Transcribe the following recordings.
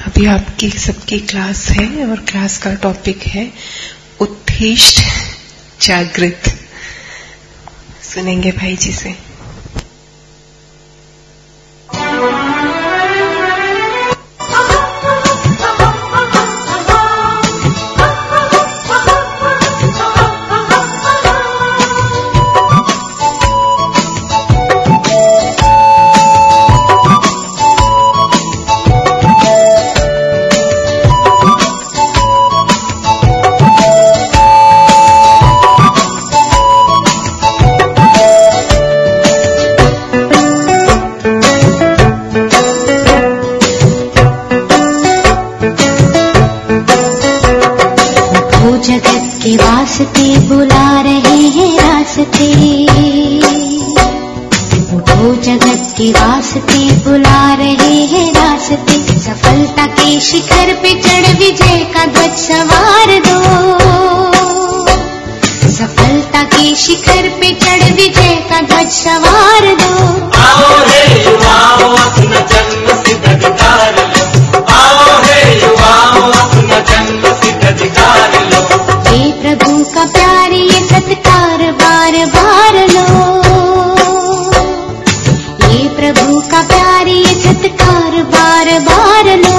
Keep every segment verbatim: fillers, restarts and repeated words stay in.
अभी आपकी सबकी क्लास है और क्लास का टॉपिक है उत्तिष्ठ जागृत। सुनेंगे भाई जी से। बुला रहे हैं रास्ते, उठो जगत के वास्ते बुला रहे हैं रास्ते। सफलता के शिखर पे चढ़ विजय का ध्वज सवार दो, सफलता के शिखर पे चढ़ विजय का ध्वज सवार दो। आओ हे युवाओं अपना जन्म सिद्ध अधिकार लो, आओ हे युवाओं अपना जन्म सिद्ध अधिकार लो। हे प्रभु का प्यार ये सत्कार बार बार लो, ये प्रभु का प्यार ये सत्कार बार बार लो।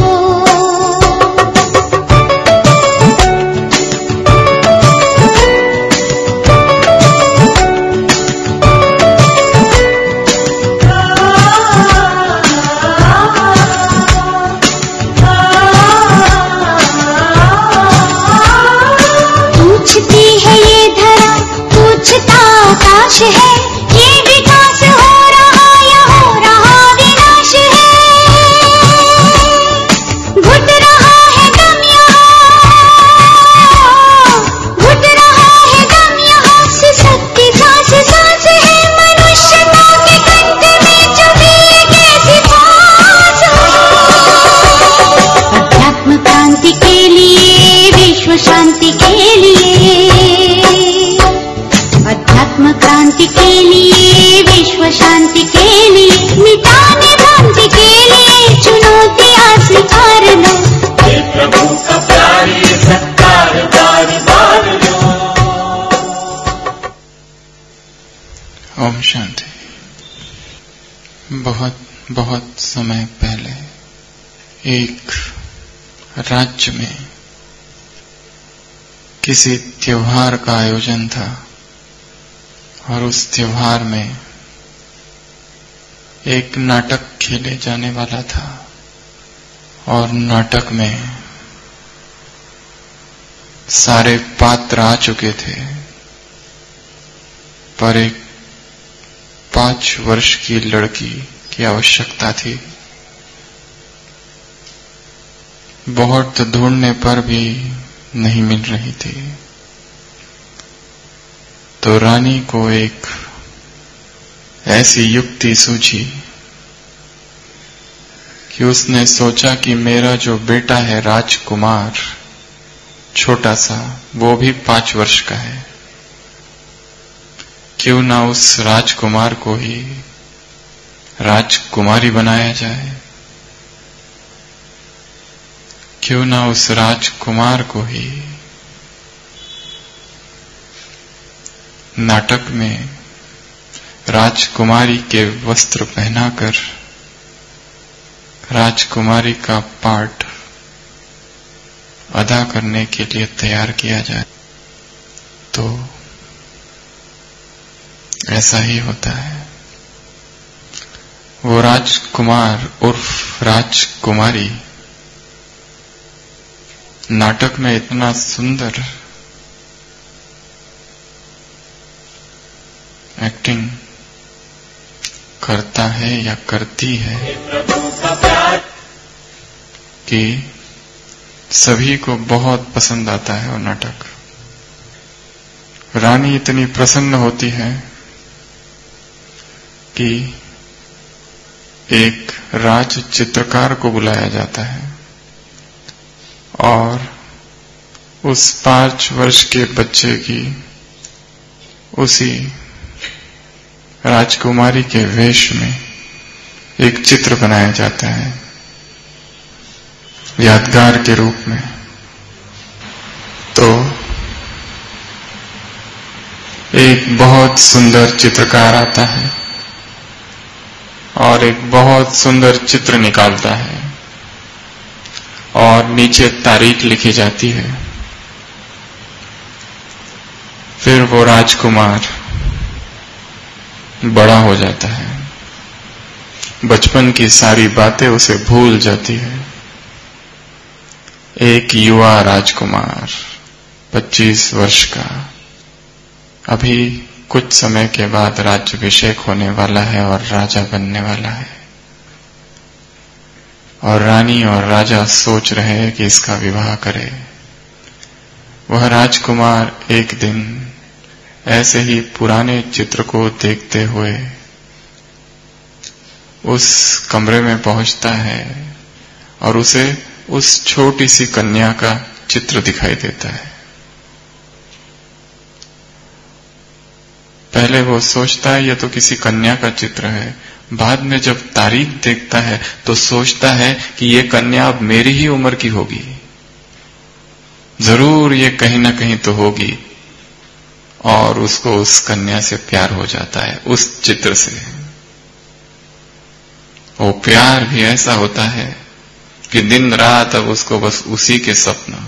आकाश है ये विकास हो रहा या हो रहा विनाश है, घुट रहा है दम यहाँ, घुट रहा है दम यहाँ से शक्ति सांस सांस है। मनुष्यता के कंठ में चुभी कैसी सांस है। अध्यात्म क्रांति के लिए विश्व शांति के लिए, अध्यात्म क्रांति के लिए विश्व शांति के लिए, मिटाने भ्रांति के लिए चुनौतियां स्वीकार लो। हे प्रभु का प्यार ये सत्कार बार बार लो। ओम शांति। बहुत बहुत समय पहले एक राज्य में किसी त्योहार का आयोजन था और उस त्योहार में एक नाटक खेले जाने वाला था और नाटक में सारे पात्र आ चुके थे, पर एक पांच वर्ष की लड़की की आवश्यकता थी। बहुत ढूंढने पर भी नहीं मिल रही थी, तो रानी को एक ऐसी युक्ति सूझी कि उसने सोचा कि मेरा जो बेटा है राजकुमार, छोटा सा, वो भी पांच वर्ष का है, क्यों ना उस राजकुमार को ही राजकुमारी बनाया जाए, क्यों ना उस राजकुमार को ही नाटक में राजकुमारी के वस्त्र पहनाकर राजकुमारी का पाठ अदा करने के लिए तैयार किया जाए। तो ऐसा ही होता है। वो राजकुमार उर्फ राजकुमारी नाटक में इतना सुंदर एक्टिंग करता है या करती है कि सभी को बहुत पसंद आता है वो नाटक। रानी इतनी प्रसन्न होती है कि एक राज चित्रकार को बुलाया जाता है और उस पांच वर्ष के बच्चे की उसी राजकुमारी के वेश में एक चित्र बनाया जाता है यादगार के रूप में। तो एक बहुत सुंदर चित्रकार आता है और एक बहुत सुंदर चित्र निकालता है और नीचे तारीख लिखी जाती है। फिर वो राजकुमार बड़ा हो जाता है, बचपन की सारी बातें उसे भूल जाती है। एक युवा राजकुमार पच्चीस वर्ष का अभी कुछ समय के बाद राज्याभिषेक होने वाला है और राजा बनने वाला है, और रानी और राजा सोच रहे हैं कि इसका विवाह करे। वह राजकुमार एक दिन ऐसे ही पुराने चित्र को देखते हुए उस कमरे में पहुंचता है और उसे उस छोटी सी कन्या का चित्र दिखाई देता है। पहले वो सोचता है यह तो किसी कन्या का चित्र है, बाद में जब तारीख देखता है तो सोचता है कि ये कन्या अब मेरी ही उम्र की होगी, जरूर ये कहीं ना कहीं तो होगी, और उसको उस कन्या से प्यार हो जाता है, उस चित्र से। वो प्यार भी ऐसा होता है कि दिन रात अब उसको बस उसी के सपना,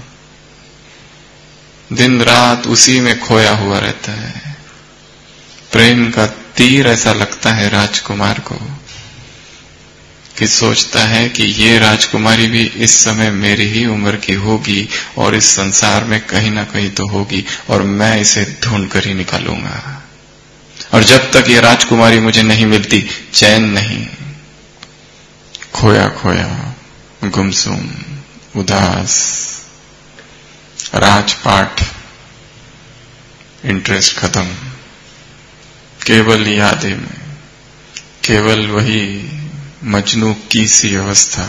दिन रात उसी में खोया हुआ रहता है। प्रेम का तीर ऐसा लगता है राजकुमार को कि सोचता है कि ये राजकुमारी भी इस समय मेरी ही उम्र की होगी और इस संसार में कहीं ना कहीं तो होगी, और मैं इसे ढूंढ कर ही निकालूंगा। और जब तक ये राजकुमारी मुझे नहीं मिलती चैन नहीं। खोया खोया, गुमसुम, उदास, राजपाट, इंटरेस्ट खत्म, केवल यादें में, केवल वही मजनू की सी अवस्था।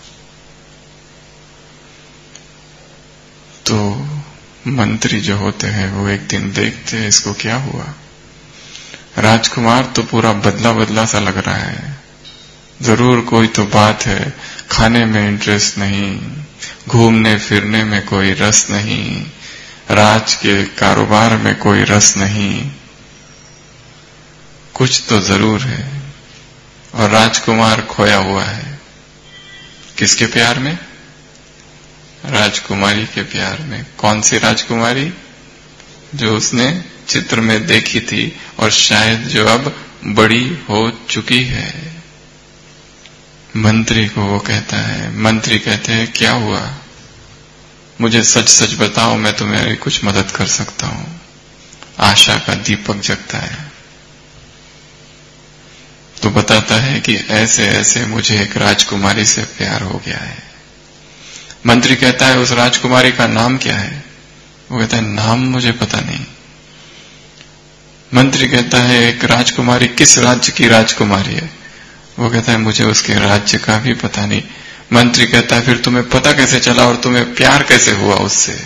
तो मंत्री जो होते हैं वो एक दिन देखते हैं इसको क्या हुआ, राजकुमार तो पूरा बदला बदला सा लग रहा है, जरूर कोई तो बात है, खाने में इंटरेस्ट नहीं, घूमने फिरने में कोई रस नहीं, राज के कारोबार में कोई रस नहीं, कुछ तो जरूर है। और राजकुमार खोया हुआ है किसके प्यार में? राजकुमारी के प्यार में। कौन सी राजकुमारी? जो उसने चित्र में देखी थी और शायद जो अब बड़ी हो चुकी है। मंत्री को वो कहता है, मंत्री कहते हैं क्या हुआ, मुझे सच सच बताओ, मैं तुम्हारी कुछ मदद कर सकता हूं। आशा का दीपक जगता है तो बताता है कि ऐसे ऐसे मुझे एक राजकुमारी से प्यार हो गया है। मंत्री कहता है उस राजकुमारी का नाम क्या है? वो कहता है नाम मुझे पता नहीं। मंत्री कहता है एक राजकुमारी किस राज्य की राजकुमारी है? वो कहता है मुझे उसके राज्य का भी पता नहीं। मंत्री कहता है फिर तुम्हें पता कैसे चला और तुम्हें प्यार कैसे हुआ उससे?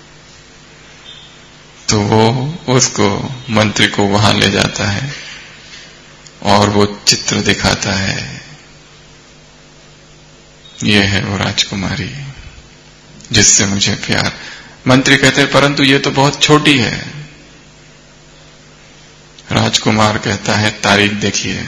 तो वो उसको, मंत्री को वहां ले जाता है और वो चित्र दिखाता है, ये है वो राजकुमारी जिससे मुझे प्यार। मंत्री कहते हैं परंतु ये तो बहुत छोटी है। राजकुमार कहता है तारीख देखिए।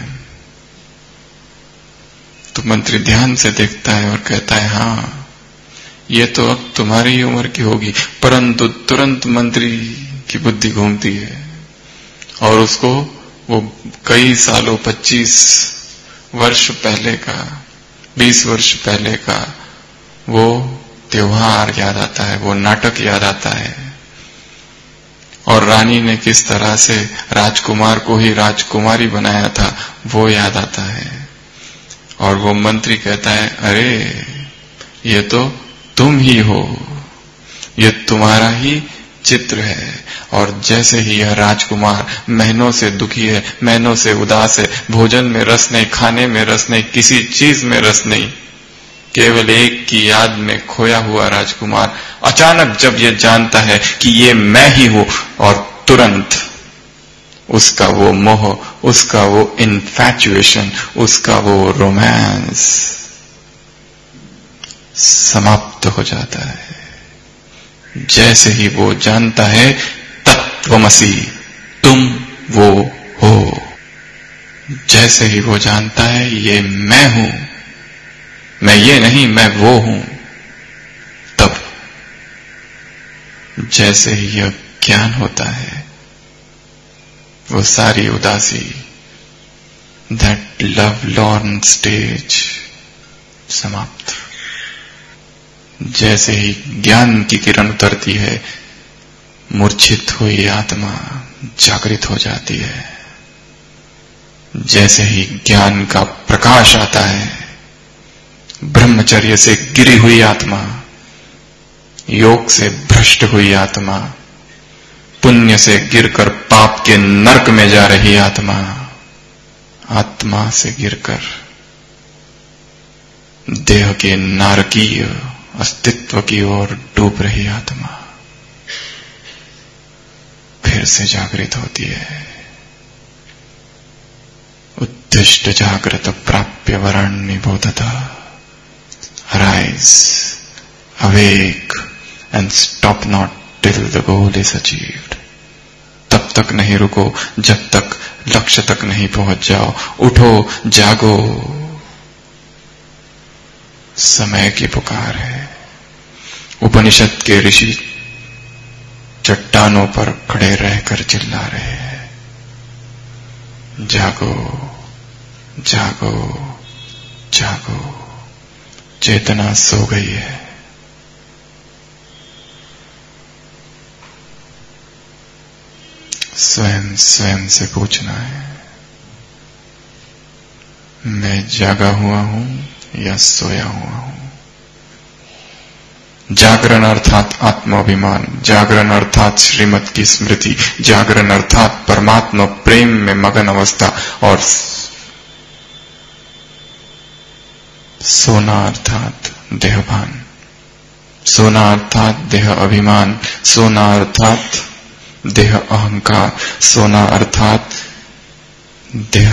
तो मंत्री ध्यान से देखता है और कहता है हाँ ये तो अब तुम्हारी ही उम्र की होगी। परंतु तुरंत मंत्री की बुद्धि घूमती है और उसको वो कई सालों, पच्चीस वर्ष पहले का, बीस वर्ष पहले का वो त्योहार याद आता है, वो नाटक याद आता है, और रानी ने किस तरह से राजकुमार को ही राजकुमारी बनाया था वो याद आता है। और वो मंत्री कहता है अरे ये तो तुम ही हो, ये तुम्हारा ही चित्र है। और जैसे ही यह राजकुमार महीनों से दुखी है, महीनों से उदास है, भोजन में रस नहीं, खाने में रस नहीं, किसी चीज में रस नहीं, केवल एक की याद में खोया हुआ राजकुमार अचानक जब ये जानता है कि ये मैं ही हूं, और तुरंत उसका वो मोह, उसका वो इन्फैचुएशन, उसका वो रोमांस समाप्त हो जाता है। जैसे ही वो जानता है तत्वमसि, तुम वो हो, जैसे ही वो जानता है ये मैं हूं, मैं ये नहीं मैं वो हूं, तब जैसे ही यह ज्ञान होता है वो सारी उदासी, दैट लव लॉर्न स्टेज, समाप्त। जैसे ही ज्ञान की किरण उतरती है, मूर्छित हुई आत्मा जागृत हो जाती है। जैसे ही ज्ञान का प्रकाश आता है, ब्रह्मचर्य से गिरी हुई आत्मा, योग से भ्रष्ट हुई आत्मा, पुण्य से गिरकर पाप के नरक में जा रही आत्मा, आत्मा से गिरकर देह के नारकीय अस्तित्व की ओर डूब रही आत्मा फिर से जागृत होती है। उत्तिष्ठ जागृत प्राप्य वरण्य बोधता, arise, awake and stop not till the goal is achieved. तब तक नहीं रुको जब तक लक्ष्य तक नहीं पहुंच जाओ। उठो, जागो, समय की पुकार है। उपनिषद के ऋषि चट्टानों पर खड़े रहकर चिल्ला रहे हैं, जागो, जागो, जागो। चेतना सो गई है। स्वयं स्वयं से पूछना है, मैं जागा हुआ हूं या सोया हुआ हूं? जागरण अर्थात आत्माभिमान, जागरण अर्थात श्रीमत की स्मृति, जागरण अर्थात परमात्मा प्रेम में मगन अवस्था, और सोना अर्थात देहभान, सोना अर्थात देह अभिमान, सोना अर्थात देह अहंकार, सोना अर्थात देह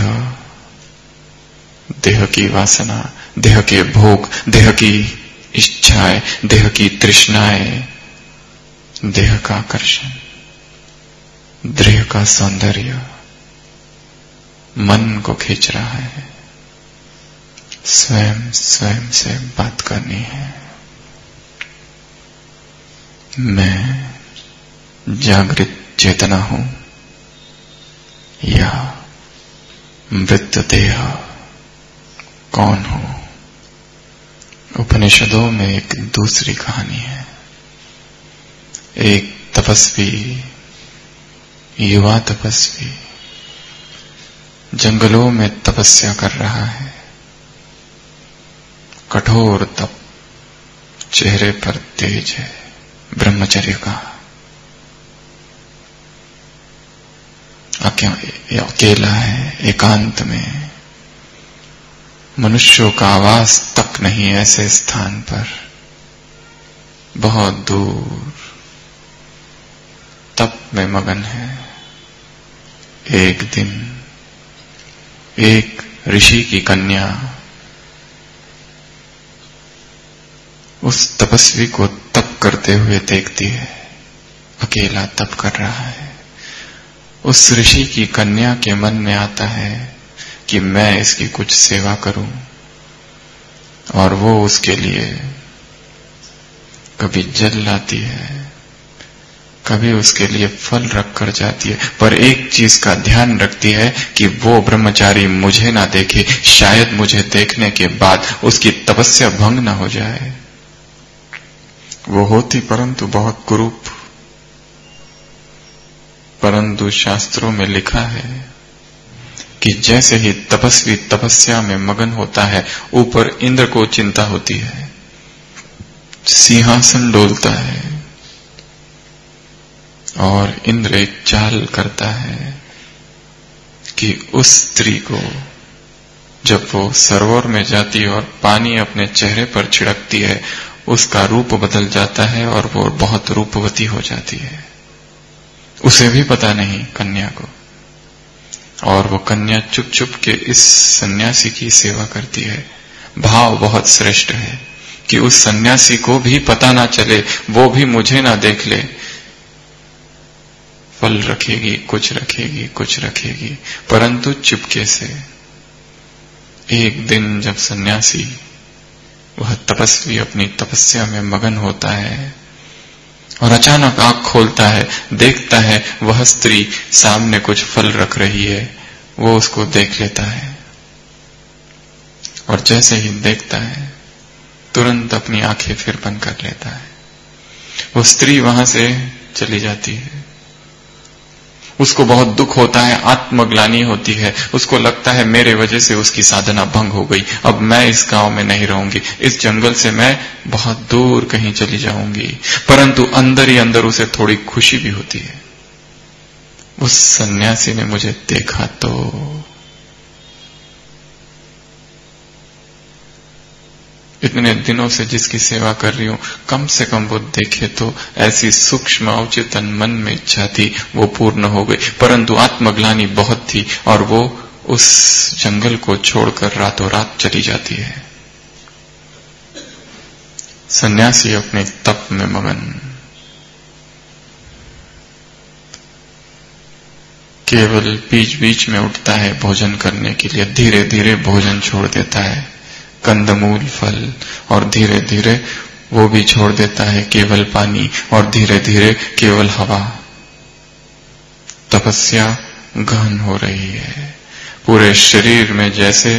देह की वासना, देह के भोग, देह की इच्छाएं, देह की तृष्णाएं, देह का आकर्षण, देह का सौंदर्य मन को खींच रहा है। स्वयं स्वयं से बात करनी है, मैं जागृत चेतना हूं या मृत देह कौन हूं? उपनिषदों में एक दूसरी कहानी है। एक तपस्वी, युवा तपस्वी जंगलों में तपस्या कर रहा है। कठोर तप, चेहरे पर तेज है ब्रह्मचर्य का। अकेला है, एकांत में, मनुष्यों का आवास तक नहीं ऐसे स्थान पर, बहुत दूर तप में मगन है। एक दिन एक ऋषि की कन्या उस तपस्वी को तप करते हुए देखती है। अकेला तप कर रहा है। उस ऋषि की कन्या के मन में आता है कि मैं इसकी कुछ सेवा करूं, और वो उसके लिए कभी जल लाती है, कभी उसके लिए फल रख कर जाती है, पर एक चीज का ध्यान रखती है कि वो ब्रह्मचारी मुझे ना देखे, शायद मुझे देखने के बाद उसकी तपस्या भंग ना हो जाए। वो होती परंतु बहुत कुरूप। परंतु शास्त्रों में लिखा है कि जैसे ही तपस्वी तपस्या में मगन होता है, ऊपर इंद्र को चिंता होती है, सिंहासन डोलता है, और इंद्र एक चाल करता है कि उस स्त्री को जब वो सरोवर में जाती है और पानी अपने चेहरे पर छिड़कती है, उसका रूप बदल जाता है और वो बहुत रूपवती हो जाती है। उसे भी पता नहीं कन्या को, और वो कन्या चुप चुप के इस सन्यासी की सेवा करती है। भाव बहुत श्रेष्ठ है। कि उस सन्यासी को भी पता ना चले, वो भी मुझे ना देख ले। फल रखेगी, कुछ रखेगी, कुछ रखेगी, परंतु चुपके से। एक दिन जब सन्यासी, वह तपस्वी अपनी तपस्या में मगन होता है और अचानक आंख खोलता है, देखता है वह स्त्री सामने कुछ फल रख रही है, वो उसको देख लेता है और जैसे ही देखता है तुरंत अपनी आंखें फिर बंद कर लेता है। वो स्त्री वहां से चली जाती है। उसको बहुत दुख होता है, आत्मग्लानि होती है, उसको लगता है मेरे वजह से उसकी साधना भंग हो गई, अब मैं इस गांव में नहीं रहूंगी, इस जंगल से मैं बहुत दूर कहीं चली जाऊंगी। परंतु अंदर ही अंदर उसे थोड़ी खुशी भी होती है, उस सन्यासी ने मुझे देखा तो। इतने दिनों से जिसकी सेवा कर रही हूं, कम से कम वो देखे तो। ऐसी सूक्ष्म अवचेतन मन में इच्छा थी, वो पूर्ण हो गई, परंतु आत्मग्लानि बहुत थी और वो उस जंगल को छोड़कर रातों रात चली जाती है। सन्यासी अपने तप में मगन, केवल बीच बीच में उठता है भोजन करने के लिए, धीरे धीरे भोजन छोड़ देता है, कंदमूल फल, और धीरे धीरे वो भी छोड़ देता है केवल पानी, और धीरे धीरे केवल हवा। तपस्या गहन हो रही है, पूरे शरीर में जैसे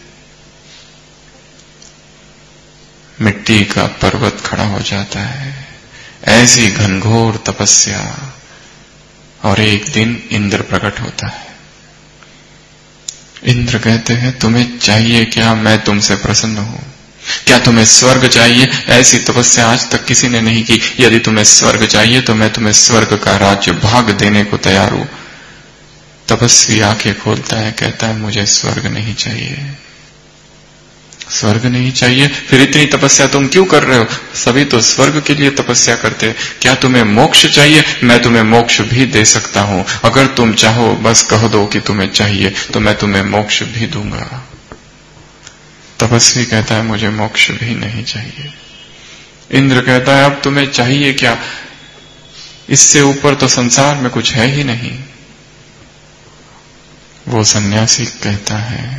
मिट्टी का पर्वत खड़ा हो जाता है, ऐसी घनघोर तपस्या। और एक दिन इंद्र प्रकट होता है। इंद्र कहते हैं तुम्हें चाहिए क्या, मैं तुमसे प्रसन्न हूं। क्या तुम्हें स्वर्ग चाहिए? ऐसी तपस्या आज तक किसी ने नहीं की। यदि तुम्हें स्वर्ग चाहिए तो मैं तुम्हें स्वर्ग का राज्य भाग देने को तैयार हूं। तपस्वी आंखें खोलता है, कहता है मुझे स्वर्ग नहीं चाहिए। स्वर्ग नहीं चाहिए? फिर इतनी तपस्या तुम क्यों कर रहे हो? सभी तो स्वर्ग के लिए तपस्या करते हैं। क्या तुम्हें मोक्ष चाहिए? मैं तुम्हें मोक्ष भी दे सकता हूं। अगर तुम चाहो बस कह दो कि तुम्हें चाहिए तो मैं तुम्हें मोक्ष भी दूंगा। तपस्वी कहता है मुझे मोक्ष भी नहीं चाहिए। इंद्र कहता है अब तुम्हें चाहिए क्या? इससे ऊपर तो संसार में कुछ है ही नहीं। वो सन्यासी कहता है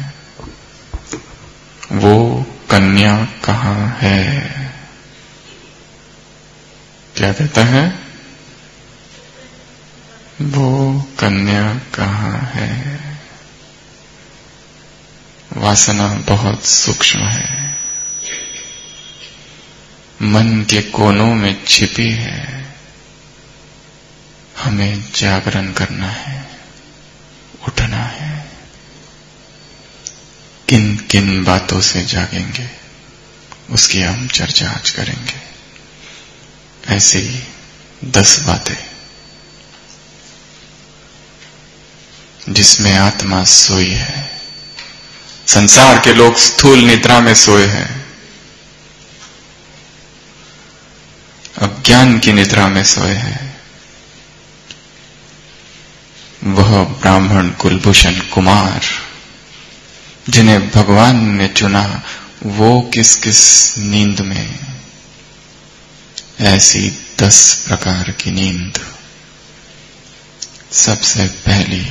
वो कन्या कहां है? क्या कहता है? वो कन्या कहां है? वासना बहुत सूक्ष्म है, मन के कोनों में छिपी है। हमें जागरण करना है, उठना है। किन किन बातों से जागेंगे उसकी हम चर्चा आज करेंगे। ऐसे ही दस बातें जिसमें आत्मा सोई है। संसार के लोग स्थूल निद्रा में सोए हैं, अज्ञान की निद्रा में सोए हैं। वह ब्राह्मण कुलभूषण कुमार जिन्हें भगवान ने चुना, वो किस किस नींद में? ऐसी दस प्रकार की नींद। सबसे पहली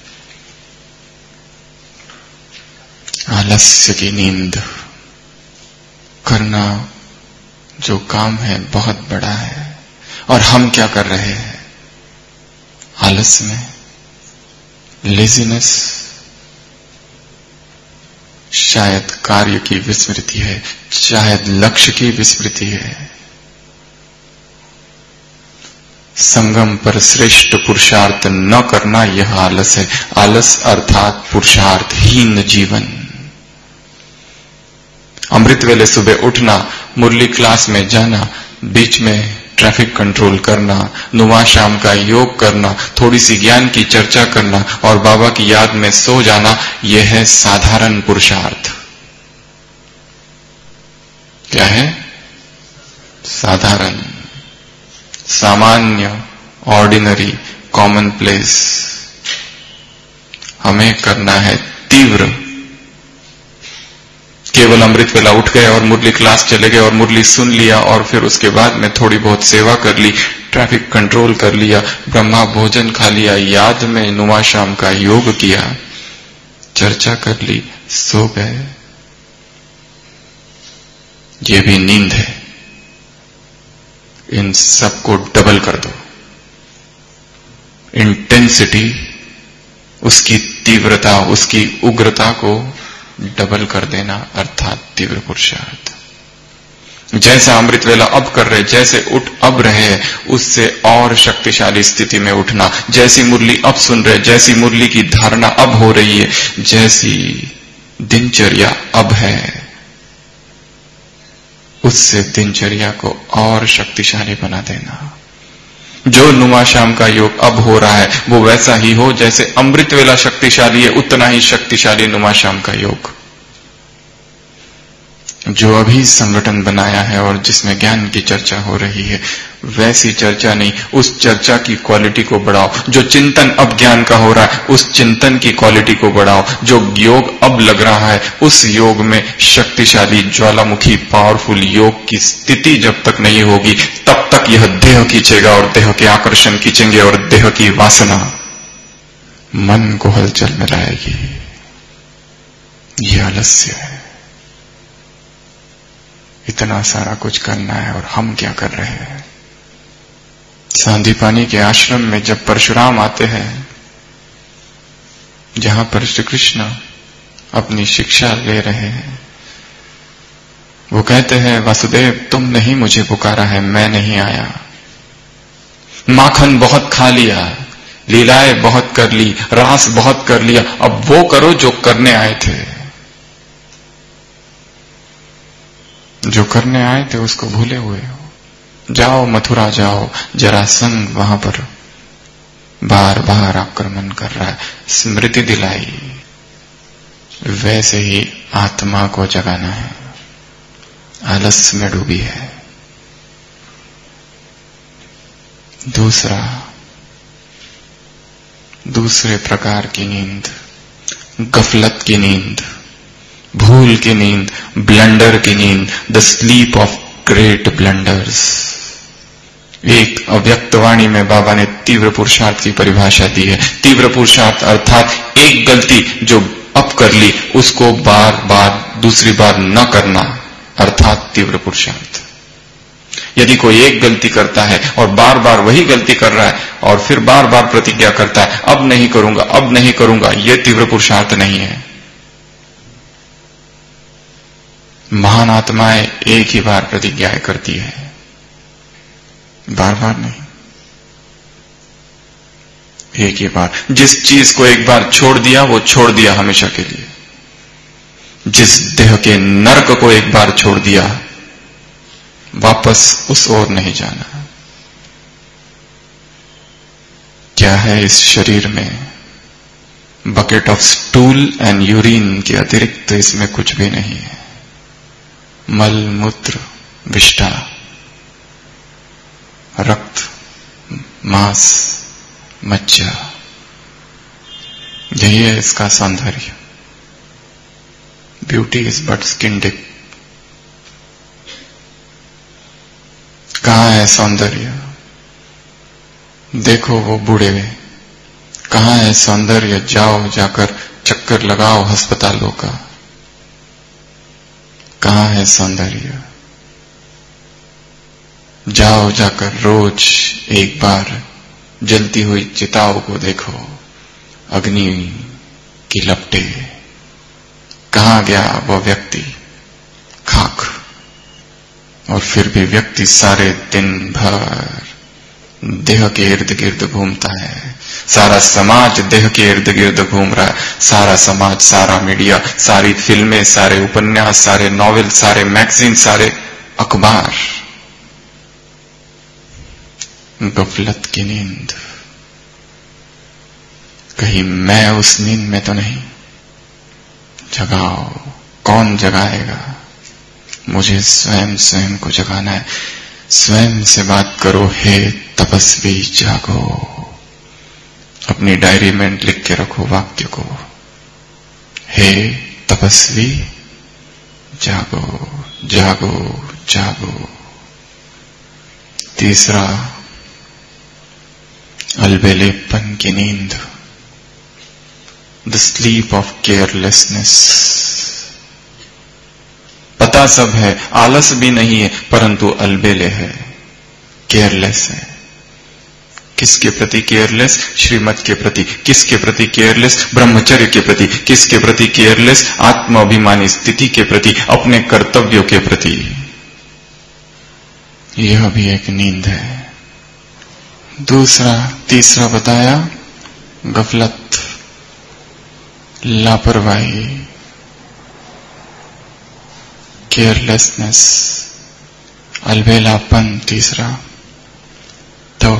आलस्य की नींद। करना जो काम है बहुत बड़ा है और हम क्या कर रहे हैं? आलस्य में, लेजीनेस। शायद कार्य की विस्मृति है, शायद लक्ष्य की विस्मृति है। संगम पर श्रेष्ठ पुरुषार्थ न करना यह आलस है। आलस अर्थात पुरुषार्थहीन जीवन। अमृत वेले सुबह उठना, मुरली क्लास में जाना, बीच में ट्रैफिक कंट्रोल करना, नुमा शाम का योग करना, थोड़ी सी ज्ञान की चर्चा करना और बाबा की याद में सो जाना, यह है साधारण पुरुषार्थ। क्या है? साधारण, सामान्य, ऑर्डिनरी, कॉमन प्लेस। हमें करना है तीव्र। केवल अमृत वेला उठ गए और मुरली क्लास चले गए और मुरली सुन लिया और फिर उसके बाद में थोड़ी बहुत सेवा कर ली, ट्रैफिक कंट्रोल कर लिया, ब्रह्मा भोजन खा लिया, याद में नुमा शाम का योग किया, चर्चा कर ली, सो गए, ये भी नींद है। इन सबको डबल कर दो, इंटेंसिटी, उसकी तीव्रता, उसकी उग्रता को डबल कर देना, अर्थात तीव्र पुरुषार्थ। जैसा अमृत वेला अब कर रहे, जैसे उठ अब रहे हैं, उससे और शक्तिशाली स्थिति में उठना। जैसी मुरली अब सुन रहे, जैसी मुरली की धारणा अब हो रही है, जैसी दिनचर्या अब है, उससे दिनचर्या को और शक्तिशाली बना देना। जो नुमा शाम का योग अब हो रहा है वो वैसा ही हो जैसे अमृत वेला शक्तिशाली है, उतना ही शक्तिशाली नुमा शाम का योग। जो अभी संगठन बनाया है और जिसमें ज्ञान की चर्चा हो रही है, वैसी चर्चा नहीं, उस चर्चा की क्वालिटी को बढ़ाओ। जो चिंतन अब ज्ञान का हो रहा है, उस चिंतन की क्वालिटी को बढ़ाओ। जो योग अब लग रहा है, उस योग में शक्तिशाली, ज्वालामुखी, पावरफुल योग की स्थिति जब तक नहीं होगी, तब तक यह देह खींचेगा और देह के आकर्षण खींचेंगे और देह की वासना मन को हलचल में लाएगी। यह आलस्य है। इतना सारा कुछ करना है और हम क्या कर रहे हैं। सांदीपानी के आश्रम में जब परशुराम आते हैं, जहां पर श्री कृष्ण अपनी शिक्षा ले रहे हैं, वो कहते हैं, वासुदेव तुमने ही मुझे पुकारा है, मैं नहीं आया। माखन बहुत खा लिया, लीलाएं बहुत कर ली, रास बहुत कर लिया, अब वो करो जो करने आए थे। जो करने आए थे उसको भूले हुए हो। जाओ मथुरा जाओ, जरासंध वहां पर बार बार आक्रमण कर रहा है, स्मृति दिलाई। वैसे ही आत्मा को जगाना है, आलस्य में डूबी है। दूसरा, दूसरे प्रकार की नींद, गफलत की नींद, भूल की नींद, ब्लंडर की नींद, the sleep of great blunders. एक अव्यक्त वाणी में बाबा ने तीव्र पुरुषार्थ की परिभाषा दी है। तीव्र पुरुषार्थ अर्थात एक गलती जो अब कर ली उसको बार बार दूसरी बार न करना, अर्थात तीव्र पुरुषार्थ। यदि कोई एक गलती करता है और बार बार वही गलती कर रहा है और फिर बार बार प्रतिज्ञा करता है, अब नहीं करूंगा, अब नहीं करूंगा, यह तीव्र पुरुषार्थ नहीं है। महान आत्माएं एक ही बार प्रतिज्ञाएं करती है, बार बार नहीं, एक ही बार। जिस चीज को एक बार छोड़ दिया वो छोड़ दिया हमेशा के लिए। जिस देह के नर्क को एक बार छोड़ दिया, वापस उस ओर नहीं जाना। क्या है इस शरीर में? Bucket of stool and urine के अतिरिक्त इसमें कुछ भी नहीं है। मल, मूत्र, विष्ठा, रक्त, मांस, मज्जा, यही है इसका सौंदर्य। Beauty is but skin deep. कहां है सौंदर्य? देखो वो बूढ़े में। कहां है सौंदर्य? जाओ जाकर चक्कर लगाओ अस्पतालों का। कहां है सौंदर्य? जाओ जाकर रोज एक बार जलती हुई चिताओं को देखो, अग्नि की लपटे। कहां गया वो व्यक्ति? खाक। और फिर भी व्यक्ति सारे दिन भर देह के इर्द गिर्द घूमता है। सारा समाज देह के इर्द गिर्द घूम रहा है। सारा समाज, सारा मीडिया, सारी फिल्में, सारे उपन्यास, सारे नॉवेल, सारे मैगजीन, सारे अखबार। गफलत की नींद। कहीं मैं उस नींद में तो नहीं? जगाओ। कौन जगाएगा? मुझे स्वयं स्वयं को जगाना है। स्वयं से बात करो, हे तपस्वी जागो। अपनी डायरी में लिख के रखो वाक्य को, हे तपस्वी जागो जागो जागो। तीसरा, अलबेलेपन की नींद, द स्लीप ऑफ केयरलेसनेस। पता सब है, आलस भी नहीं है, परंतु अलबेले है, केयरलेस है। किसके प्रति केयरलेस? श्रीमत के प्रति। किसके प्रति केयरलेस? ब्रह्मचर्य के प्रति। किसके प्रति केयरलेस? आत्माभिमानी स्थिति के प्रति, अपने कर्तव्यों के प्रति। यह भी एक नींद है। दूसरा, तीसरा बताया गफलत, लापरवाही, केयरलेसनेस, अलबेलापन। तीसरा, तो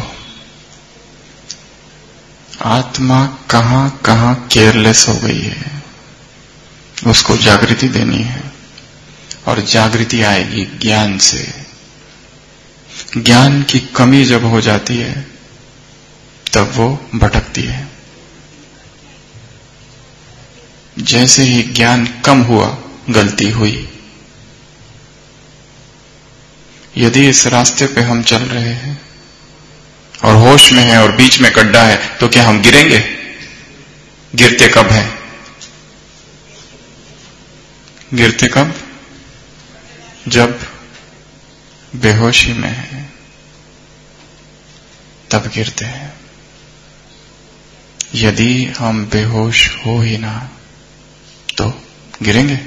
आत्मा कहां कहां केयरलेस हो गई है, उसको जागृति देनी है। और जागृति आएगी ज्ञान से। ज्ञान की कमी जब हो जाती है तब वो भटकती है। जैसे ही ज्ञान कम हुआ, गलती हुई। यदि इस रास्ते पे हम चल रहे हैं और होश में है और बीच में गड्ढा है, तो क्या हम गिरेंगे? गिरते कब है? गिरते कब? जब बेहोशी में है, तब गिरते हैं। यदि हम बेहोश हो ही ना, तो गिरेंगे।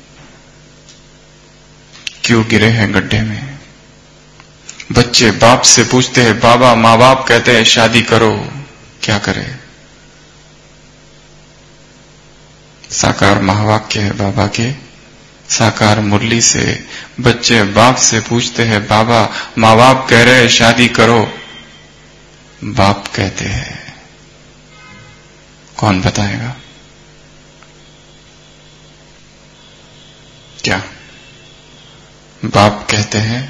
क्यों गिरे हैं गड्ढे में? बच्चे बाप से पूछते हैं, बाबा, माँ बाप कहते हैं शादी करो, क्या करें? साकार महावाक्य है बाबा के, साकार मुरली से बच्चे बाप से पूछते हैं, बाबा, माँ बाप कह रहे हैं शादी करो। बाप कहते हैं, कौन बताएगा? क्या बाप कहते हैं?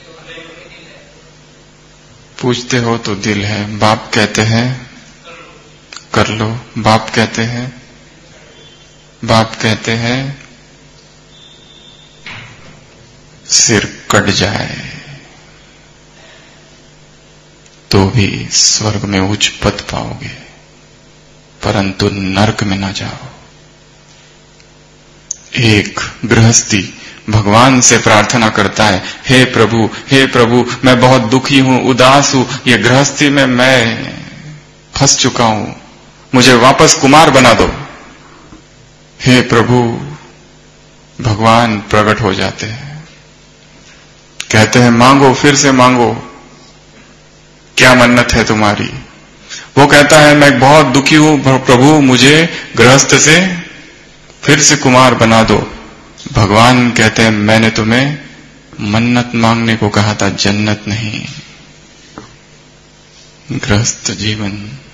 पूछते हो तो दिल है। बाप कहते हैं कर लो। बाप कहते हैं बाप कहते हैं सिर कट जाए तो भी स्वर्ग में उच्च पद पाओगे, परंतु नरक में ना जाओ। एक गृहस्थी भगवान से प्रार्थना करता है, हे प्रभु, हे प्रभु, मैं बहुत दुखी हूं, उदास हूं, ये गृहस्थी में मैं फंस चुका हूं, मुझे वापस कुमार बना दो। हे प्रभु, भगवान प्रकट हो जाते हैं, कहते हैं मांगो, फिर से मांगो, क्या मन्नत है तुम्हारी? वो कहता है मैं बहुत दुखी हूं प्रभु, मुझे गृहस्थ से फिर से कुमार बना दो। भगवान कहते हैं मैंने तुम्हें मन्नत मांगने को कहा था, जन्नत नहीं, गृहस्थ जीवन।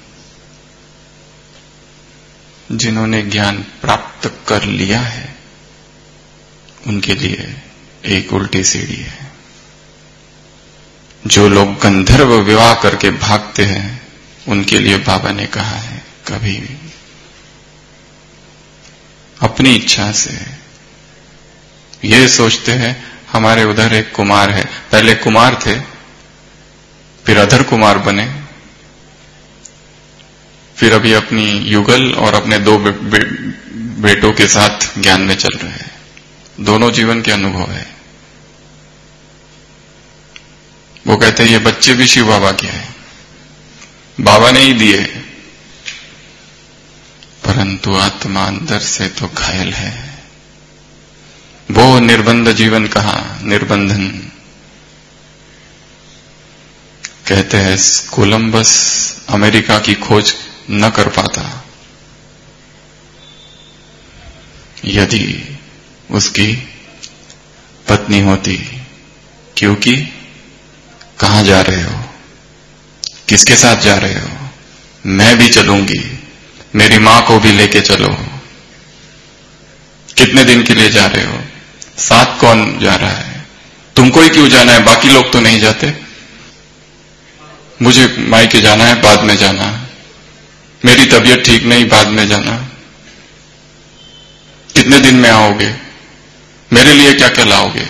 जिन्होंने ज्ञान प्राप्त कर लिया है उनके लिए एक उल्टी सीढ़ी है। जो लोग गंधर्व विवाह करके भागते हैं उनके लिए बाबा ने कहा है कभी भी अपनी इच्छा से ये सोचते हैं हमारे उधर एक कुमार है, पहले कुमार थे फिर अधर कुमार बने, फिर अभी अपनी युगल और अपने दो बे, बे, बेटों के साथ ज्ञान में चल रहे हैं। दोनों जीवन के अनुभव है। वो कहते हैं ये बच्चे भी शिव बाबा के हैं, बाबा ने ही दिए, परंतु आत्मा अंदर से तो घायल है। वो निर्बंध जीवन कहां? निर्बंधन। कहते हैं कोलंबस अमेरिका की खोज न कर पाता यदि उसकी पत्नी होती, क्योंकि कहां जा रहे हो, किसके साथ जा रहे हो? मैं भी चलूंगी, मेरी मां को भी लेके चलो। कितने दिन के लिए जा रहे हो? साथ कौन जा रहा है? तुमको ही क्यों जाना है, बाकी लोग तो नहीं जाते? मुझे मायके जाना है, बाद में जाना, मेरी तबीयत ठीक नहीं, बाद में जाना। कितने दिन में आओगे? मेरे लिए क्या क्या लाओगे?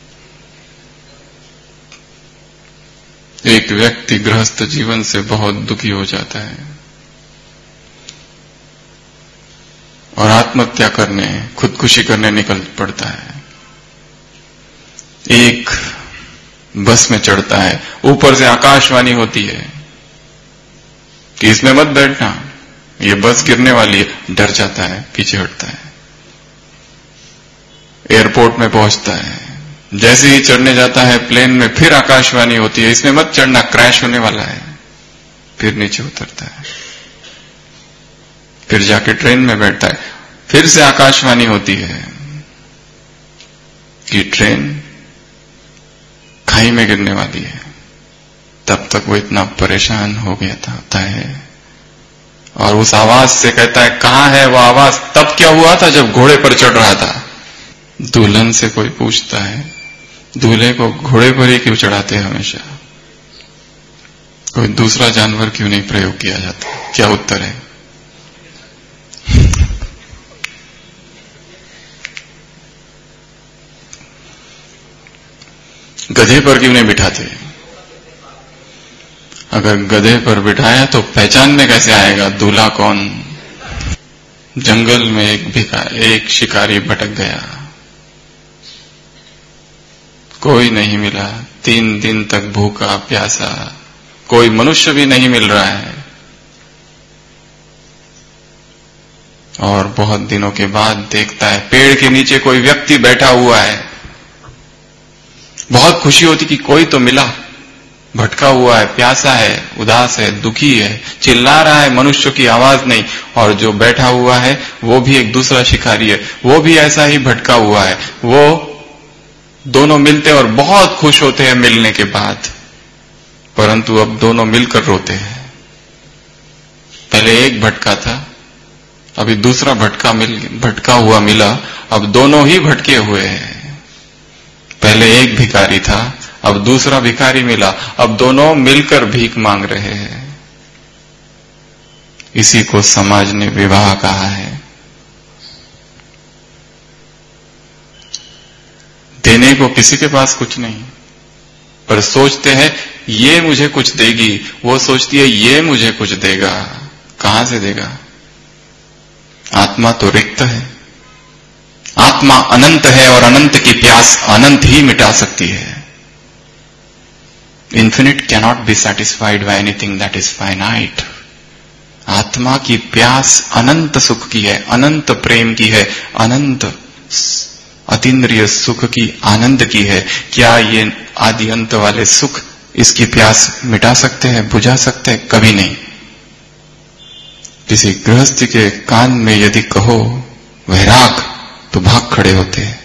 एक व्यक्ति गृहस्थ जीवन से बहुत दुखी हो जाता है और आत्महत्या करने, खुदकुशी करने निकल पड़ता है। एक बस में चढ़ता है, ऊपर से आकाशवाणी होती है कि इसमें मत बैठना, ये बस गिरने वाली है। डर जाता है, पीछे हटता है। एयरपोर्ट में पहुंचता है, जैसे ही चढ़ने जाता है प्लेन में, फिर आकाशवाणी होती है, इसमें मत चढ़ना, क्रैश होने वाला है। फिर नीचे उतरता है, फिर जाके ट्रेन में बैठता है, फिर से आकाशवाणी होती है कि ट्रेन खाई में गिरने वाली है। तब तक वो इतना परेशान हो गया था होता है और उस आवाज से कहता है, कहां है वो आवाज? तब क्या हुआ था जब घोड़े पर चढ़ रहा था? दुल्हन से कोई पूछता है, दूल्हे को घोड़े पर ही क्यों चढ़ाते हैं हमेशा? कोई दूसरा जानवर क्यों नहीं प्रयोग किया जाता? क्या उत्तर है? गधे पर क्यों नहीं बिठाते? अगर गधे पर बिठाया तो पहचानने कैसे आएगा दूल्हा कौन? जंगल में एक भिखा एक शिकारी भटक गया, कोई नहीं मिला। तीन दिन तक भूखा प्यासा, कोई मनुष्य भी नहीं मिल रहा है। और बहुत दिनों के बाद देखता है पेड़ के नीचे कोई व्यक्ति बैठा हुआ है। बहुत खुशी होती कि कोई तो मिला। भटका हुआ है, प्यासा है, उदास है, दुखी है, चिल्ला रहा है, मनुष्य की आवाज नहीं। और जो बैठा हुआ है वो भी एक दूसरा शिकारी है, वो भी ऐसा ही भटका हुआ है। वो दोनों मिलते और बहुत खुश होते हैं मिलने के बाद, परंतु अब दोनों मिलकर रोते हैं। पहले एक भटका था, अभी दूसरा भटका मिल भटका हुआ मिला, अब दोनों ही भटके हुए हैं। पहले एक भिखारी था, अब दूसरा भिखारी मिला, अब दोनों मिलकर भीख मांग रहे हैं। इसी को समाज ने विवाह कहा है। देने को किसी के पास कुछ नहीं, पर सोचते हैं ये मुझे कुछ देगी, वो सोचती है ये मुझे कुछ देगा। कहां से देगा? आत्मा तो रिक्त है, आत्मा अनंत है और अनंत की प्यास अनंत ही मिटा सकती है। Infinite cannot be satisfied by anything that is finite. आत्मा की प्यास अनंत सुख की है, अनंत प्रेम की है, अनंत अतीन्द्रिय सुख की, आनंद की है। क्या ये आदि अंत वाले सुख इसकी प्यास मिटा सकते हैं, बुझा सकते हैं? कभी नहीं। किसी गृहस्थ के कान में यदि कहो वैराग, तो भाग खड़े होते हैं।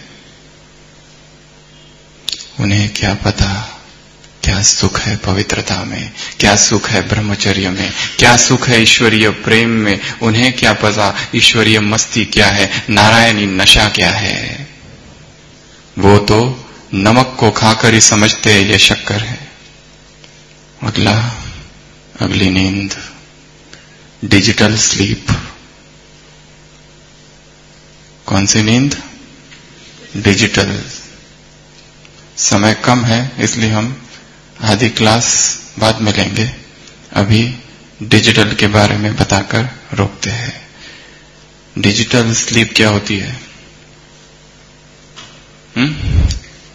उन्हें क्या पता क्या सुख है पवित्रता में, क्या सुख है ब्रह्मचर्य में, क्या सुख है ईश्वरीय प्रेम में। उन्हें क्या पता ईश्वरीय मस्ती क्या है, नारायणी नशा क्या है। वो तो नमक को खाकर ही समझते हैं ये शक्कर है। अगला अगली नींद, डिजिटल स्लीप। कौन सी नींद? डिजिटल। समय कम है इसलिए हम आधी क्लास बाद में लेंगे, अभी डिजिटल के बारे में बताकर रोकते हैं। डिजिटल स्लीप क्या होती है? हुँ?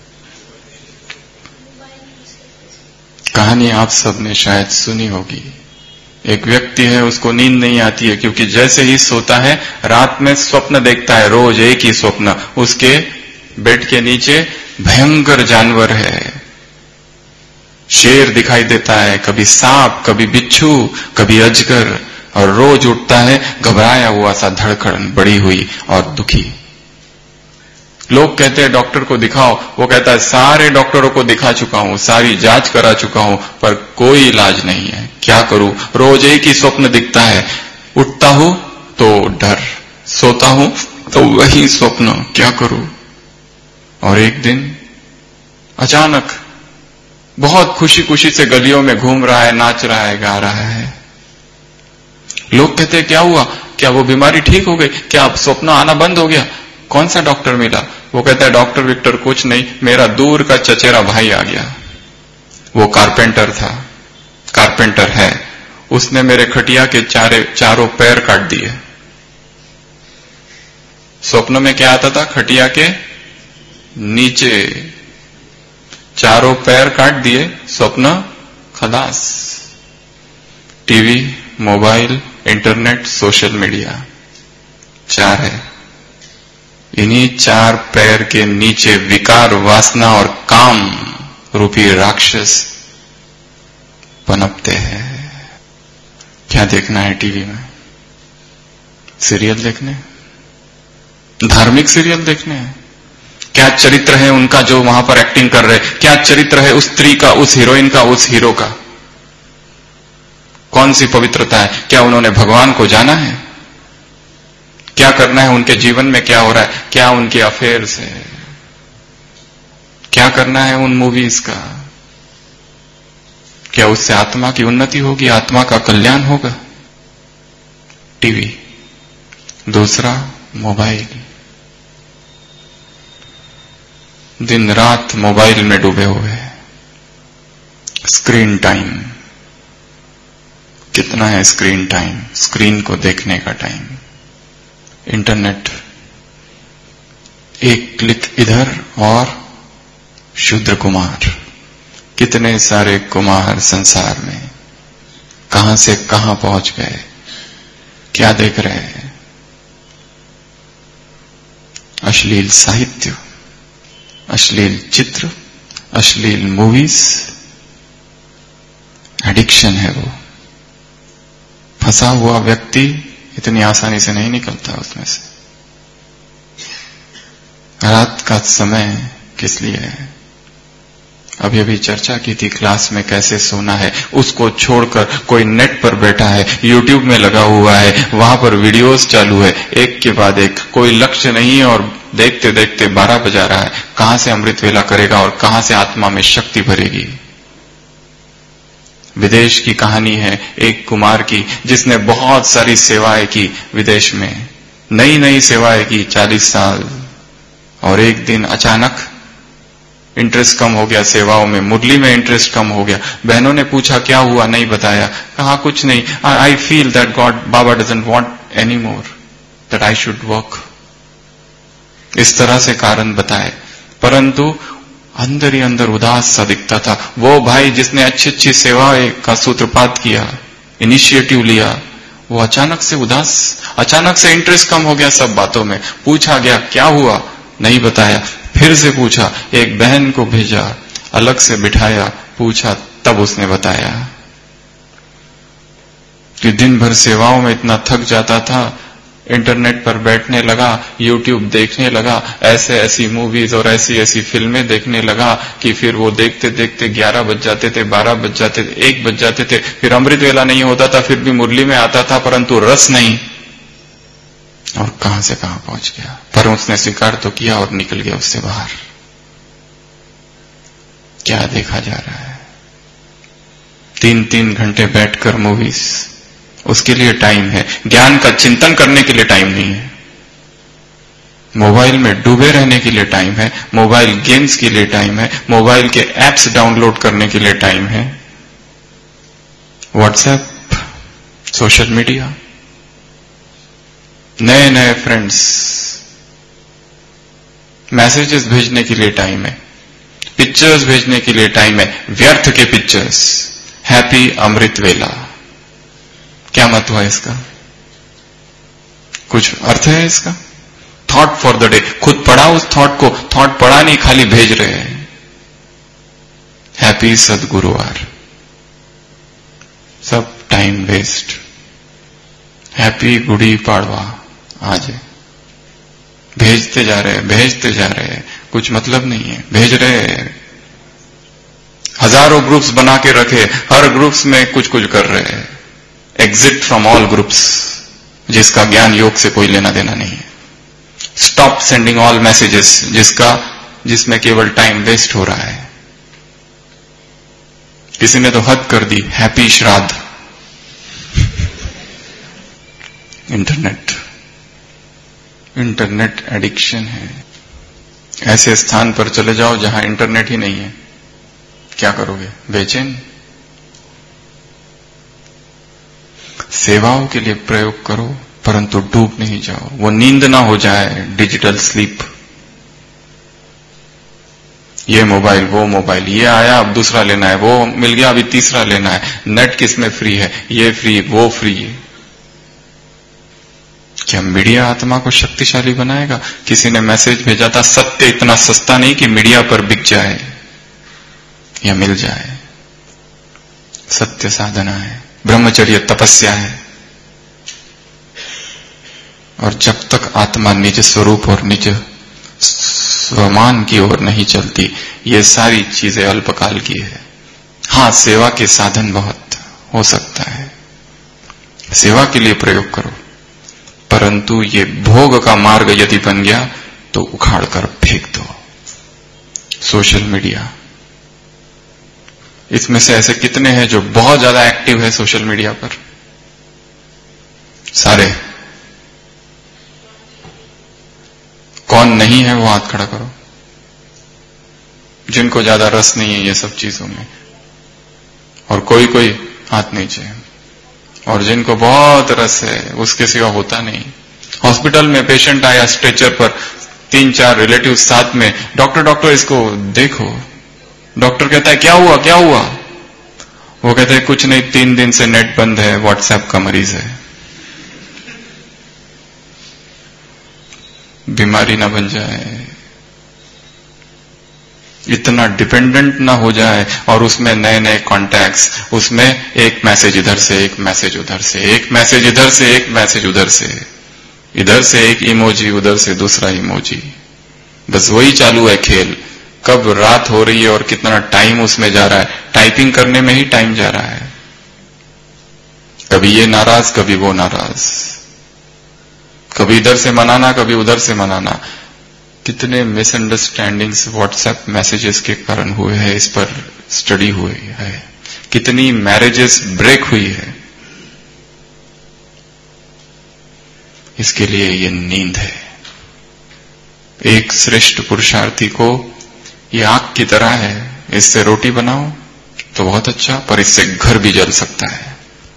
कहानी आप सबने शायद सुनी होगी। एक व्यक्ति है, उसको नींद नहीं आती है क्योंकि जैसे ही सोता है रात में स्वप्न देखता है, रोज एक ही स्वप्न। उसके बेड के नीचे भयंकर जानवर है, शेर दिखाई देता है, कभी सांप, कभी बिच्छू, कभी अजगर, और रोज उठता है घबराया हुआ सा, धड़कन बढ़ी हुई और दुखी। लोग कहते हैं डॉक्टर को दिखाओ, वो कहता है सारे डॉक्टरों को दिखा चुका हूं, सारी जांच करा चुका हूं, पर कोई इलाज नहीं है। क्या करूं? रोज एक ही स्वप्न दिखता है, उठता हूं तो डर, सोता हूं तो वही स्वप्न, क्या करूं? और एक दिन अचानक बहुत खुशी खुशी से गलियों में घूम रहा है, नाच रहा है, गा रहा है। लोग कहते हैं क्या हुआ? क्या वो बीमारी ठीक हो गई? क्या अब स्वप्न आना बंद हो गया? कौन सा डॉक्टर मिला? वो कहता है डॉक्टर विक्टर कुछ नहीं, मेरा दूर का चचेरा भाई आ गया, वो कारपेंटर था, कारपेंटर है, उसने मेरे खटिया के चारे चारों पैर काट दिए। स्वप्न में क्या आता था? खटिया के नीचे चारों पैर काट दिए, स्वप्न खलास। TV, mobile, internet, social media, चार है। इन्हीं चार पैर के नीचे विकार, वासना और काम रूपी राक्षस पनपते हैं। क्या देखना है टीवी में? सीरियल देखने, धार्मिक सीरियल देखने हैं। क्या चरित्र है उनका जो वहां पर एक्टिंग कर रहे, क्या चरित्र है उस स्त्री का, उस हीरोइन का, उस हीरो का? कौन सी पवित्रता है? क्या उन्होंने भगवान को जाना है? क्या करना है उनके जीवन में? क्या हो रहा है? क्या उनके अफेयर्स है? क्या करना है उन मूवीज का? क्या उससे आत्मा की उन्नति होगी, आत्मा का कल्याण होगा? टीवी। दूसरा, मोबाइल। दिन रात मोबाइल में डूबे हुए हैं। स्क्रीन टाइम कितना है? स्क्रीन टाइम, स्क्रीन को देखने का टाइम। इंटरनेट, एक क्लिक इधर और शूद्र कुमार। कितने सारे कुमार संसार में, कहां से कहां पहुंच गए, क्या देख रहे हैं? अश्लील साहित्य, अश्लील चित्र, अश्लील मूवीज। एडिक्शन है वो। फंसा हुआ व्यक्ति इतनी आसानी से नहीं निकलता उसमें से। रात का समय किस लिए है? अभी अभी चर्चा की थी क्लास में कैसे सोना है। उसको छोड़कर कोई नेट पर बैठा है, यूट्यूब में लगा हुआ है, वहां पर वीडियोस चालू है, एक के बाद एक, कोई लक्ष्य नहीं है और देखते देखते बारह बजा रहा है। कहां से अमृत वेला करेगा और कहां से आत्मा में शक्ति भरेगी? विदेश की कहानी है एक कुमार की जिसने बहुत सारी सेवाएं की विदेश में, नई नई सेवाएं की, चालीस साल, और एक दिन अचानक इंटरेस्ट कम हो गया सेवाओं में, मुरली में इंटरेस्ट कम हो गया। बहनों ने पूछा क्या हुआ, नहीं बताया। कहा कुछ नहीं, आई फील दैट गॉड बाबा doesn't want any more that I should work. इस तरह से कारण बताए, परंतु अंदर ही अंदर उदास सा दिखता था। वो भाई जिसने अच्छी अच्छी सेवाएं का सूत्रपात किया, इनिशिएटिव लिया, वो अचानक से उदास, अचानक से इंटरेस्ट कम हो गया सब बातों में। पूछा गया क्या हुआ, नहीं बताया। फिर से पूछा, एक बहन को भेजा, अलग से बिठाया, पूछा, तब उसने बताया कि दिन भर सेवाओं में इतना थक जाता था, इंटरनेट पर बैठने लगा, यूट्यूब देखने लगा, ऐसे ऐसी मूवीज और ऐसी ऐसी फिल्में देखने लगा कि फिर वो देखते देखते ग्यारह बज जाते थे, बारह बज जाते थे, एक बज जाते थे। फिर अमृत वेला नहीं होता था, फिर भी मुरली में आता था, परंतु रस नहीं। और कहां से कहां पहुंच गया। पर उसने स्वीकार तो किया और निकल गया उससे बाहर। क्या देखा जा रहा है? तीन तीन घंटे बैठकर मूवीज, उसके लिए टाइम है। ज्ञान का चिंतन करने के लिए टाइम नहीं है। मोबाइल में डूबे रहने के लिए टाइम है, मोबाइल गेम्स के लिए टाइम है, मोबाइल के एप्स डाउनलोड करने के लिए टाइम है, व्हाट्सएप, सोशल मीडिया, नए नए फ्रेंड्स, मैसेजेस भेजने के लिए टाइम है, पिक्चर्स भेजने के लिए टाइम है, व्यर्थ के पिक्चर्स। हैप्पी अमृत वेला, क्या मत हुआ इसका? कुछ अर्थ है इसका? थॉट फॉर द डे, खुद पढ़ा उस थॉट को, थॉट पढ़ा नहीं, खाली भेज रहे हैं। हैप्पी सदगुरुवार, सब time waste. Happy Gudi Padwa, आज भेजते जा रहे हैं, भेजते जा रहे हैं, कुछ मतलब नहीं है, भेज रहे हैं। हजारों ग्रुप्स बना के रखे, हर ग्रुप्स में कुछ कुछ कर रहे हैं। एग्जिट फ्रॉम ऑल ग्रुप्स, जिसका ज्ञान योग से कोई लेना देना नहीं है। स्टॉप सेंडिंग ऑल मैसेजेस, जिसका जिसमें केवल टाइम वेस्ट हो रहा है। किसी ने तो हद कर दी, happy Shraddh. Internet, internet addiction है। ऐसे स्थान पर चले जाओ जहां इंटरनेट ही नहीं है, क्या करोगे? बेचैन। सेवाओं के लिए प्रयोग करो, परंतु डूब नहीं जाओ, वो नींद ना हो जाए, डिजिटल स्लीप। ये मोबाइल, वो मोबाइल, ये आया अब दूसरा लेना है, वो मिल गया अभी तीसरा लेना है, नेट किस में फ्री है, ये फ्री, वो फ्री है। क्या मीडिया आत्मा को शक्तिशाली बनाएगा? किसी ने मैसेज भेजा था, सत्य इतना सस्ता नहीं कि मीडिया पर बिक जाए या मिल जाए। सत्य साधना है, ब्रह्मचर्य तपस्या है। और जब तक आत्मा निज स्वरूप और निज स्वमान की ओर नहीं चलती, ये सारी चीजें अल्पकाल की है। हां, सेवा के साधन बहुत हो सकता है, सेवा के लिए प्रयोग करो, परंतु ये भोग का मार्ग यदि बन गया तो उखाड़ कर फेंक दो। सोशल मीडिया, इसमें से ऐसे कितने हैं जो बहुत ज्यादा एक्टिव है सोशल मीडिया पर? सारे। कौन नहीं है वो हाथ खड़ा करो, जिनको ज्यादा रस नहीं है ये सब चीजों में। और कोई कोई हाथ नीचे, और जिनको बहुत रस है उसके सिवा होता नहीं। हॉस्पिटल में पेशेंट आया स्ट्रेचर पर, तीन चार रिलेटिव साथ में, डॉक्टर डॉक्टर इसको देखो। डॉक्टर कहता है क्या हुआ क्या हुआ? वो कहते हैं कुछ नहीं, तीन दिन से नेट बंद है, व्हाट्सएप का मरीज है। बीमारी ना बन जाए, इतना डिपेंडेंट ना हो जाए, और उसमें नए नए कॉन्टैक्ट्स, उसमें एक मैसेज इधर से, एक मैसेज उधर से, एक मैसेज इधर से, एक मैसेज उधर से, इधर से एक इमोजी, उधर से दूसरा इमोजी, बस वही चालू है खेल। कब रात हो रही है और कितना टाइम उसमें जा रहा है, टाइपिंग करने में ही टाइम जा रहा है। कभी ये नाराज, कभी वो नाराज, कभी इधर से मनाना, कभी उधर से मनाना। कितने मिसअंडरस्टैंडिंग्स व्हाट्सएप मैसेजेस के कारण हुए हैं, इस पर स्टडी हुई है। कितनी मैरिजेस ब्रेक हुई है, इसके लिए ये नींद है। एक श्रेष्ठ पुरुषार्थी को ये आग की तरह है, इससे रोटी बनाओ तो बहुत अच्छा, पर इससे घर भी जल सकता है।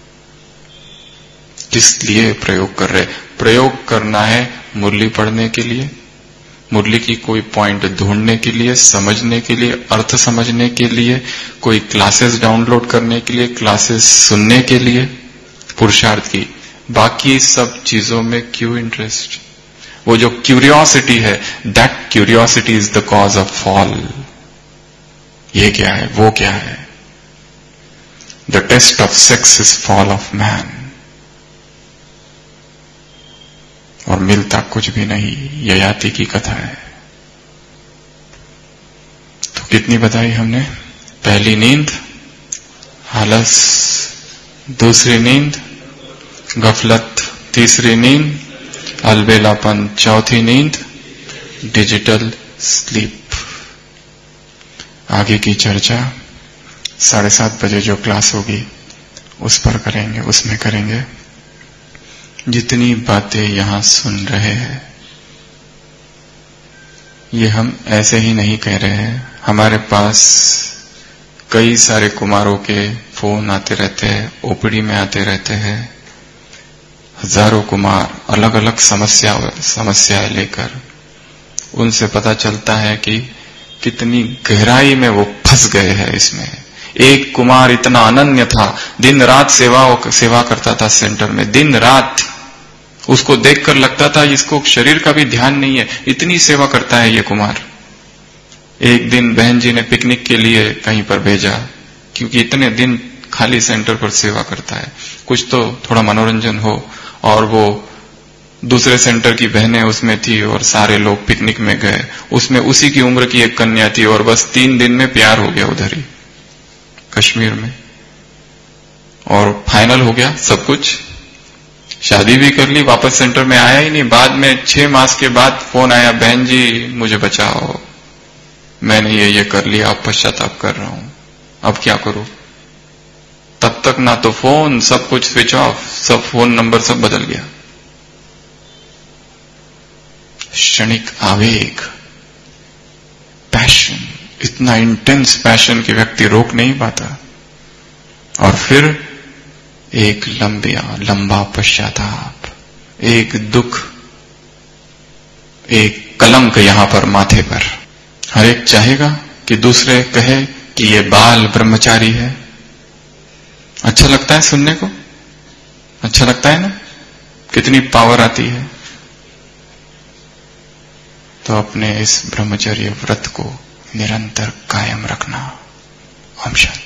किस लिए प्रयोग कर रहे? प्रयोग करना है मुरली पढ़ने के लिए, मुरली की कोई पॉइंट ढूंढने के लिए, समझने के लिए, अर्थ समझने के लिए, कोई क्लासेस डाउनलोड करने के लिए, क्लासेस सुनने के लिए, पुरुषार्थ की। बाकी सब चीजों में क्यों इंटरेस्ट? वो जो क्यूरियोसिटी है, that curiosity is the cause of fall. ये क्या है, वो क्या है? The taste of sex is fall of man. और मिलता कुछ भी नहीं, ययाति की कथा है। तो कितनी बताई हमने? पहली नींद आलस, दूसरी नींद गफलत, तीसरी नींद अलबेलापन, चौथी नींद डिजिटल स्लीप। आगे की चर्चा साढ़े सात बजे जो क्लास होगी उस पर करेंगे, उसमें करेंगे। जितनी बातें यहां सुन रहे हैं ये हम ऐसे ही नहीं कह रहे हैं। हमारे पास कई सारे कुमारों के फोन आते रहते हैं, ओपीडी में आते रहते हैं, हजारों कुमार अलग अलग समस्या समस्याएं लेकर। उनसे पता चलता है कि कितनी गहराई में वो फंस गए हैं इसमें। एक कुमार इतना अनन्य था, दिन रात सेवा सेवा करता था सेंटर में, दिन रात। उसको देखकर लगता था इसको शरीर का भी ध्यान नहीं है, इतनी सेवा करता है ये कुमार। एक दिन बहन जी ने पिकनिक के लिए कहीं पर भेजा, क्योंकि इतने दिन खाली सेंटर पर सेवा करता है, कुछ तो थोड़ा मनोरंजन हो। और वो दूसरे सेंटर की बहनें उसमें थी और सारे लोग पिकनिक में गए। उसमें उसी की उम्र की एक कन्या थी और बस तीन दिन में प्यार हो गया उधर ही कश्मीर में, और फाइनल हो गया सब कुछ। शादी भी कर ली, वापस सेंटर में आया ही नहीं। बाद में छह मास के बाद फोन आया, बहन जी मुझे बचाओ, मैंने ये ये कर लिया, अब पश्चाताप कर रहा हूं, अब क्या करूं। तब तक ना तो फोन, सब कुछ स्विच ऑफ, सब फोन नंबर सब बदल गया। क्षणिक आवेग, पैशन, इतना इंटेंस पैशन कि व्यक्ति रोक नहीं पाता, और फिर एक लंबिया लंबा पश्चाताप, एक दुख, एक कलंक यहां पर माथे पर। हर एक चाहेगा कि दूसरे कहे कि ये बाल ब्रह्मचारी है। अच्छा लगता है सुनने को? अच्छा लगता है ना? कितनी पावर आती है। तो अपने इस ब्रह्मचर्य व्रत को निरंतर कायम रखना। ओम शांति।